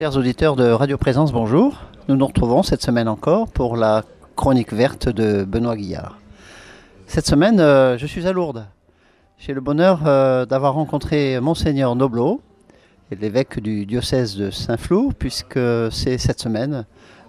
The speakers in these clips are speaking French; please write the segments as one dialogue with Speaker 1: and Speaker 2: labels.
Speaker 1: Chers auditeurs de Radio Présence, bonjour. Nous nous retrouvons cette semaine encore pour la chronique verte de Benoît Guillard. Cette semaine, je suis à Lourdes. J'ai le bonheur d'avoir rencontré Monseigneur Nobleau, l'évêque du diocèse de Saint-Flour, puisque c'est cette semaine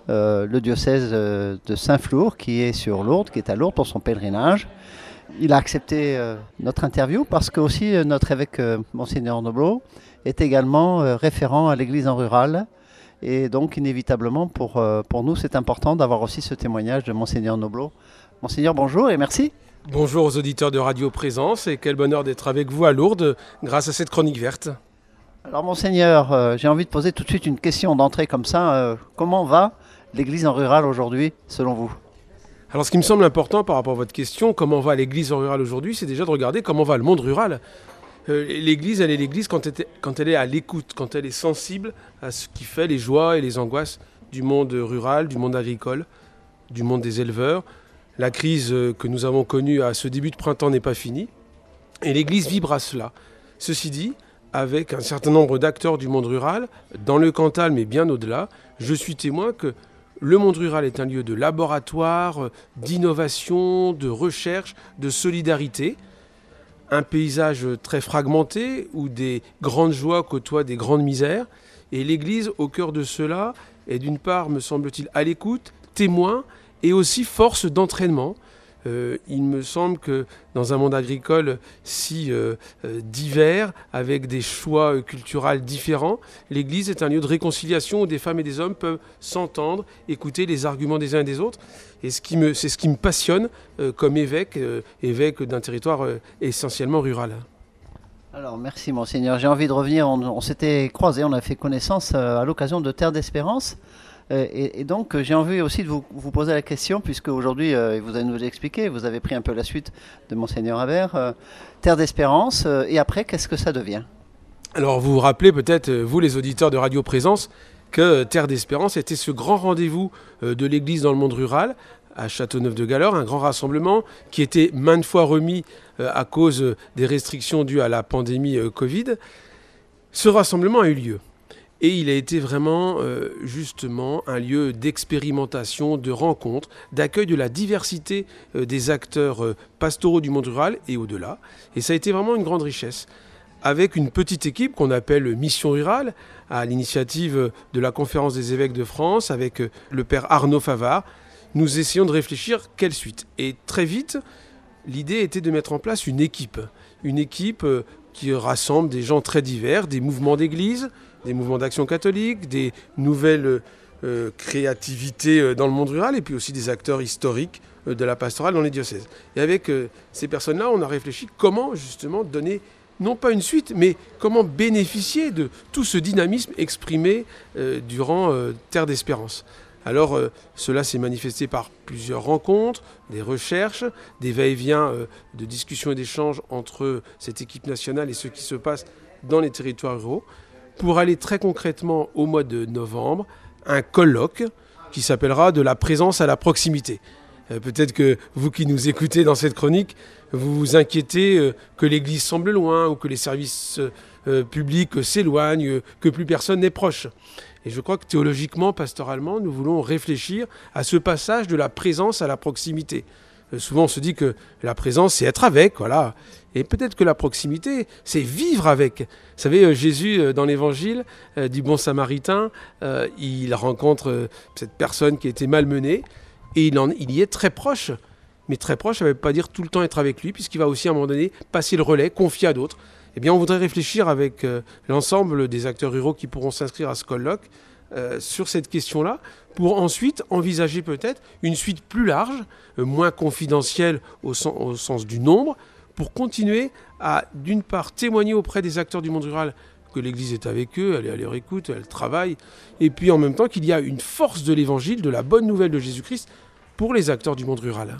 Speaker 1: le diocèse de Saint-Flour qui est sur Lourdes, qui est à Lourdes pour son pèlerinage. Il a accepté notre interview parce que aussi notre évêque Monseigneur Nobleau est également référent à l'église en rural. Et donc, inévitablement, pour nous, c'est important d'avoir aussi ce témoignage de Monseigneur Nobleau. Monseigneur, bonjour et merci.
Speaker 2: Bonjour aux auditeurs de Radio Présence et quel bonheur d'être avec vous à Lourdes grâce à cette chronique verte.
Speaker 1: Alors, Monseigneur, j'ai envie de poser tout de suite une question d'entrée comme ça. Comment va l'église en rural aujourd'hui, selon vous ?
Speaker 2: Alors, ce qui me semble important par rapport à votre question, comment va l'église en rural aujourd'hui, c'est déjà de regarder comment va le monde rural. L'église, elle est l'église quand elle est à l'écoute, quand elle est sensible à ce qui fait les joies et les angoisses du monde rural, du monde agricole, du monde des éleveurs. La crise que nous avons connue à ce début de printemps n'est pas finie et l'église vibre à cela. Ceci dit, avec un certain nombre d'acteurs du monde rural, dans le Cantal mais bien au-delà, je suis témoin que le monde rural est un lieu de laboratoire, d'innovation, de recherche, de solidarité. Un paysage très fragmenté où des grandes joies côtoient des grandes misères. Et l'Église, au cœur de cela, est d'une part, me semble-t-il, à l'écoute, témoin et aussi force d'entraînement. Il me semble que dans un monde agricole si divers, avec des choix culturels différents, l'Église est un lieu de réconciliation où des femmes et des hommes peuvent s'entendre, écouter les arguments des uns et des autres. Et c'est ce qui me passionne comme évêque d'un territoire essentiellement rural.
Speaker 1: Alors merci Monseigneur, j'ai envie de revenir, on s'était croisés, on a fait connaissance à l'occasion de Terre d'Espérance. Et donc j'ai envie aussi de vous poser la question, puisque aujourd'hui, vous allez nous expliquer, vous avez pris un peu la suite de Monseigneur Habert, Terre d'Espérance, et après, qu'est-ce que ça devient ?
Speaker 2: Alors vous vous rappelez peut-être, vous les auditeurs de Radio Présence, que Terre d'Espérance était ce grand rendez-vous de l'Église dans le monde rural, à Châteauneuf-de-Galeur, un grand rassemblement qui était maintes fois remis à cause des restrictions dues à la pandémie Covid. Ce rassemblement a eu lieu. Et il a été vraiment, justement, un lieu d'expérimentation, de rencontre, d'accueil de la diversité des acteurs pastoraux du monde rural et au-delà. Et ça a été vraiment une grande richesse. Avec une petite équipe qu'on appelle Mission Rurale, à l'initiative de la Conférence des évêques de France, avec le père Arnaud Favard, nous essayons de réfléchir quelle suite. Et très vite, l'idée était de mettre en place une équipe qui rassemble des gens très divers, des mouvements d'église, des mouvements d'action catholique, des nouvelles créativités dans le monde rural et puis aussi des acteurs historiques de la pastorale dans les diocèses. Et avec ces personnes-là, on a réfléchi comment justement donner, non pas une suite, mais comment bénéficier de tout ce dynamisme exprimé durant Terre d'Espérance. Alors cela s'est manifesté par plusieurs rencontres, des recherches, des va-et-vient de discussions et d'échanges entre cette équipe nationale et ce qui se passe dans les territoires ruraux, pour aller très concrètement au mois de novembre, un colloque qui s'appellera « De la présence à la proximité ». Peut-être que vous qui nous écoutez dans cette chronique, vous vous inquiétez que l'Église semble loin ou que les services publics s'éloignent, que plus personne n'est proche. Et je crois que théologiquement, pastoralement, nous voulons réfléchir à ce passage de la présence à la proximité. Souvent on se dit que la présence c'est être avec, voilà. Et peut-être que la proximité c'est vivre avec. Vous savez, Jésus dans l'évangile du bon samaritain, il rencontre cette personne qui était malmenée et il y est très proche. Mais très proche, ça ne veut pas dire tout le temps être avec lui, puisqu'il va aussi à un moment donné passer le relais, confier à d'autres. Eh bien on voudrait réfléchir avec l'ensemble des acteurs ruraux qui pourront s'inscrire à ce colloque sur cette question-là, pour ensuite envisager peut-être une suite plus large, moins confidentielle au sens du nombre, pour continuer à, d'une part, témoigner auprès des acteurs du monde rural que l'Église est avec eux, elle est à leur écoute, elle travaille, et puis en même temps qu'il y a une force de l'Évangile, de la bonne nouvelle de Jésus-Christ pour les acteurs du monde rural.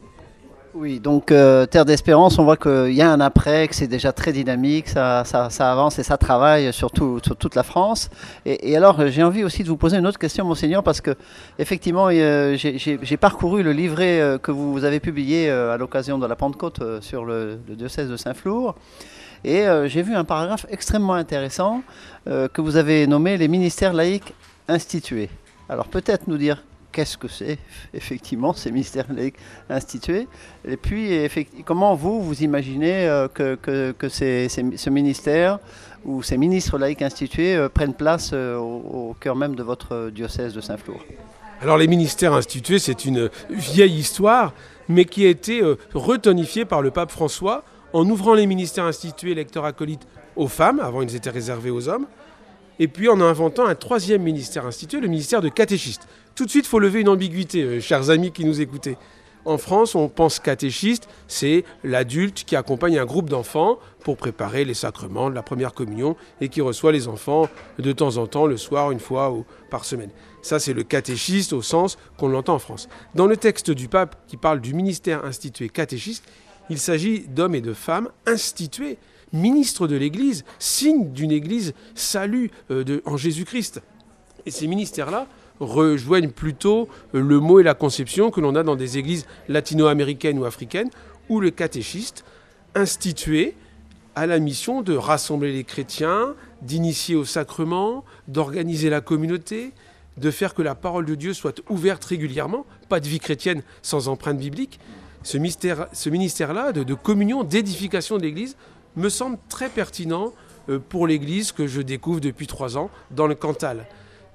Speaker 1: Oui, donc Terre d'Espérance, on voit qu'il y a un après, que c'est déjà très dynamique, ça avance et ça travaille sur toute la France. Et alors, j'ai envie aussi de vous poser une autre question, Monseigneur, parce que effectivement, j'ai parcouru le livret que vous avez publié à l'occasion de la Pentecôte sur le diocèse de Saint-Flour. Et j'ai vu un paragraphe extrêmement intéressant que vous avez nommé les ministères laïcs institués. Alors peut-être nous dire qu'est-ce que c'est effectivement ces ministères laïcs institués, et puis comment vous imaginez que ce ministère ou ces ministres laïcs institués prennent place au cœur même de votre diocèse de Saint-Flour.
Speaker 2: Alors les ministères institués, c'est une vieille histoire, mais qui a été retonifiée par le pape François en ouvrant les ministères institués lecteurs acolytes aux femmes, avant ils étaient réservés aux hommes, et puis en inventant un troisième ministère institué, le ministère de catéchistes. Tout de suite, il faut lever une ambiguïté, chers amis qui nous écoutez. En France, on pense catéchiste, c'est l'adulte qui accompagne un groupe d'enfants pour préparer les sacrements de la première communion et qui reçoit les enfants de temps en temps, le soir, une fois par semaine. Ça, c'est le catéchiste au sens qu'on l'entend en France. Dans le texte du pape qui parle du ministère institué catéchiste, il s'agit d'hommes et de femmes institués, ministres de l'Église, signe d'une Église salut en Jésus-Christ. Et ces ministères-là rejoignent plutôt le mot et la conception que l'on a dans des églises latino-américaines ou africaines, où le catéchiste, institué, a la mission de rassembler les chrétiens, d'initier au sacrement, d'organiser la communauté, de faire que la parole de Dieu soit ouverte régulièrement, pas de vie chrétienne sans empreinte biblique. Ce ministère-là de communion, d'édification de l'Église, me semble très pertinent pour l'Église que je découvre depuis 3 ans dans le Cantal.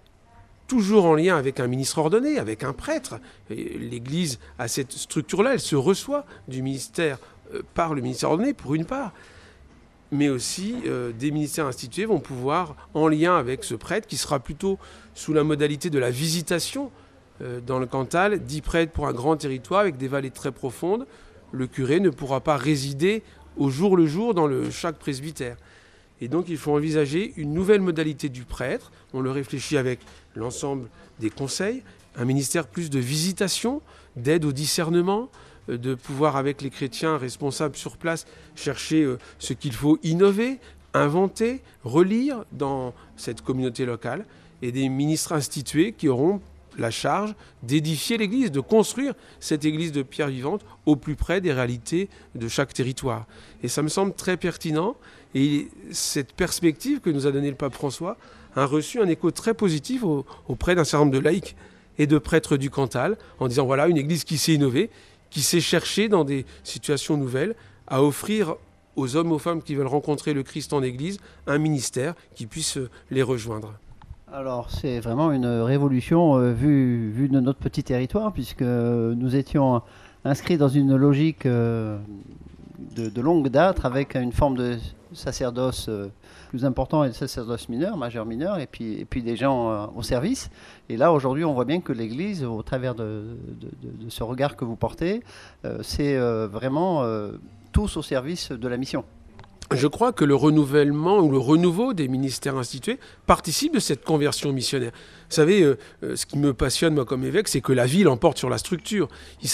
Speaker 2: Toujours en lien avec un ministre ordonné, avec un prêtre. L'Église a cette structure-là, elle se reçoit du ministère par le ministère ordonné pour une part. Mais aussi des ministères institués vont pouvoir, en lien avec ce prêtre, qui sera plutôt sous la modalité de la visitation dans le Cantal, 10 prêtres pour un grand territoire avec des vallées très profondes. Le curé ne pourra pas résider au jour le jour dans chaque presbytère. Et donc il faut envisager une nouvelle modalité du prêtre. On le réfléchit avec l'ensemble des conseils, un ministère plus de visitation, d'aide au discernement, de pouvoir avec les chrétiens responsables sur place chercher ce qu'il faut innover, inventer, relire dans cette communauté locale, et des ministres institués qui auront la charge d'édifier l'Église, de construire cette Église de pierre vivante au plus près des réalités de chaque territoire. Et ça me semble très pertinent. Et cette perspective que nous a donnée le pape François a reçu un écho très positif auprès d'un certain nombre de laïcs et de prêtres du Cantal, en disant voilà une Église qui sait innover, qui sait chercher dans des situations nouvelles à offrir aux hommes, aux femmes qui veulent rencontrer le Christ en Église un ministère qui puisse les rejoindre.
Speaker 1: Alors c'est vraiment une révolution vue de notre petit territoire, puisque nous étions inscrits dans une logique de longue date avec une forme de sacerdoce plus important et de sacerdoce mineur, majeur-mineur, et puis des gens au service. Et là aujourd'hui on voit bien que l'Église, au travers de ce regard que vous portez, c'est vraiment tous au service de la mission.
Speaker 2: Je crois que le renouvellement ou le renouveau des ministères institués participe de cette conversion missionnaire. Vous savez, ce qui me passionne moi comme évêque, c'est que la vie l'emporte sur la structure. Il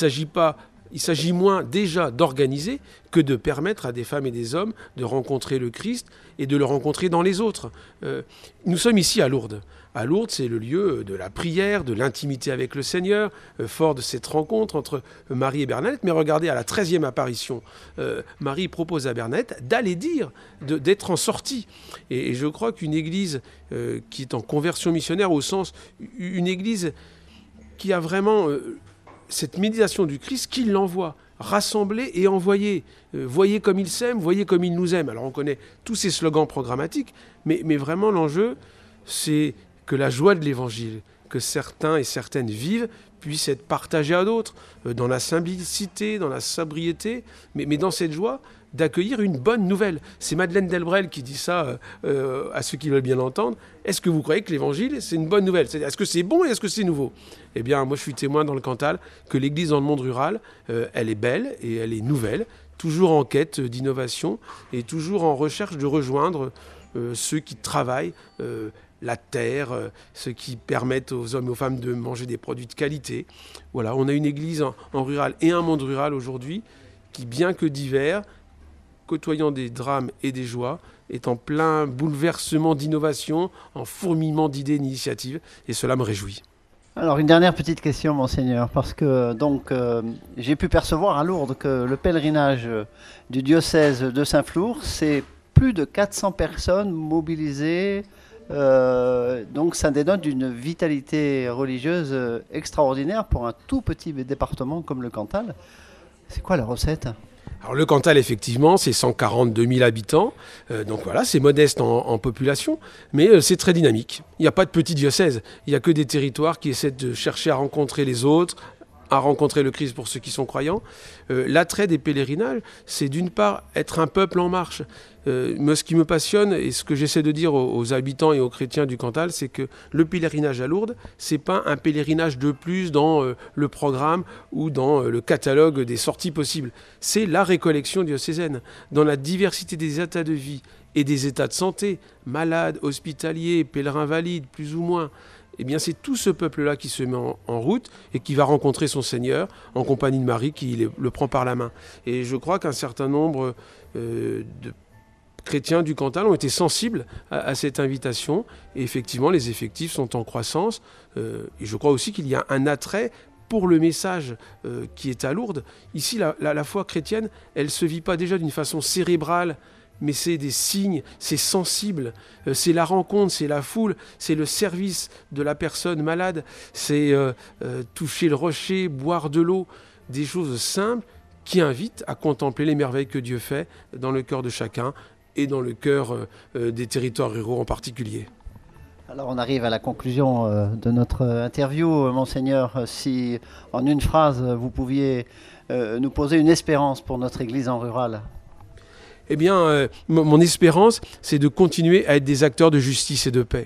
Speaker 2: s'agit moins déjà d'organiser que de permettre à des femmes et des hommes de rencontrer le Christ et de le rencontrer dans les autres. Nous sommes ici à Lourdes. À Lourdes, c'est le lieu de la prière, de l'intimité avec le Seigneur, fort de cette rencontre entre Marie et Bernadette. Mais regardez, à la 13e apparition, Marie propose à Bernadette d'aller dire, d'être en sortie. Et je crois qu'une église qui est en conversion missionnaire, au sens, une église qui a vraiment cette méditation du Christ, qui l'envoie, rassembler et envoyer. Voyez comme il s'aime, voyez comme il nous aime. Alors on connaît tous ces slogans programmatiques, mais vraiment l'enjeu, c'est que la joie de l'Évangile, que certains et certaines vivent, puisse être partagée à d'autres, dans la simplicité, dans la sobriété, mais dans cette joie d'accueillir une bonne nouvelle. C'est Madeleine Delbrel qui dit ça à ceux qui veulent bien l'entendre. Est-ce que vous croyez que l'Évangile, c'est une bonne nouvelle ? Est-ce que c'est bon et est-ce que c'est nouveau ? Eh bien, moi, je suis témoin dans le Cantal que l'Église dans le monde rural, elle est belle et elle est nouvelle, toujours en quête d'innovation et toujours en recherche de rejoindre ceux qui travaillent la terre, ceux qui permettent aux hommes et aux femmes de manger des produits de qualité. Voilà, on a une église en rural et un monde rural aujourd'hui qui, bien que divers, côtoyant des drames et des joies, est en plein bouleversement d'innovation, en fourmillement d'idées et d'initiatives, et cela me réjouit.
Speaker 1: Alors une dernière petite question, monseigneur, parce que donc j'ai pu percevoir à Lourdes que le pèlerinage du diocèse de Saint-Flour, c'est plus de 400 personnes mobilisées. Donc ça dénote d'une vitalité religieuse extraordinaire pour un tout petit département comme le Cantal. C'est quoi la recette?
Speaker 2: Alors le Cantal, effectivement, c'est 142 000 habitants, donc voilà, c'est modeste en population, mais c'est très dynamique. Il n'y a pas de petit diocèse, il n'y a que des territoires qui essaient de chercher à rencontrer les autres, à rencontrer le Christ pour ceux qui sont croyants. L'attrait des pèlerinages, c'est d'une part être un peuple en marche. Moi, ce qui me passionne et ce que j'essaie de dire aux habitants et aux chrétiens du Cantal, c'est que le pèlerinage à Lourdes, c'est pas un pèlerinage de plus dans le programme ou dans le catalogue des sorties possibles. C'est la récollection diocésaine. Dans la diversité des états de vie et des états de santé, malades, hospitaliers, pèlerins valides, plus ou moins, eh bien c'est tout ce peuple-là qui se met en route et qui va rencontrer son Seigneur en compagnie de Marie qui le prend par la main. Et je crois qu'un certain nombre de chrétiens du Cantal ont été sensibles à cette invitation. Et effectivement, les effectifs sont en croissance. Et je crois aussi qu'il y a un attrait pour le message qui est à Lourdes. Ici, la foi chrétienne, elle ne se vit pas déjà d'une façon cérébrale, mais c'est des signes, c'est sensible, c'est la rencontre, c'est la foule, c'est le service de la personne malade, c'est toucher le rocher, boire de l'eau, des choses simples qui invitent à contempler les merveilles que Dieu fait dans le cœur de chacun et dans le cœur des territoires ruraux en particulier.
Speaker 1: Alors on arrive à la conclusion de notre interview, Monseigneur. Si en une phrase vous pouviez nous poser une espérance pour notre Église en rural.
Speaker 2: Eh bien, mon espérance, c'est de continuer à être des acteurs de justice et de paix.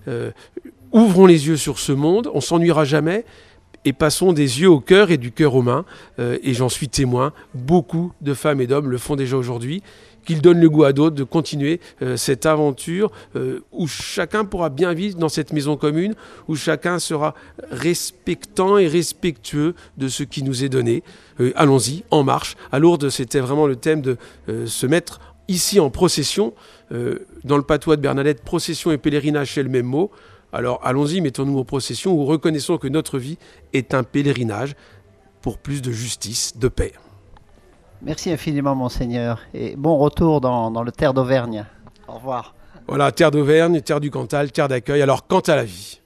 Speaker 2: Ouvrons les yeux sur ce monde, on s'ennuiera jamais, et passons des yeux au cœur et du cœur aux mains. Et j'en suis témoin, beaucoup de femmes et d'hommes le font déjà aujourd'hui, qu'ils donnent le goût à d'autres de continuer cette aventure où chacun pourra bien vivre dans cette maison commune, où chacun sera respectant et respectueux de ce qui nous est donné. Allons-y, en marche. À Lourdes, c'était vraiment le thème de se mettre ici en procession. Dans le patois de Bernadette, procession et pèlerinage, c'est le même mot. Alors allons-y, mettons-nous en procession où reconnaissons que notre vie est un pèlerinage pour plus de justice, de paix.
Speaker 1: Merci infiniment, Monseigneur, et bon retour dans le terre d'Auvergne. Au revoir.
Speaker 2: Voilà, terre d'Auvergne, terre du Cantal, terre d'accueil. Alors, quant à la vie.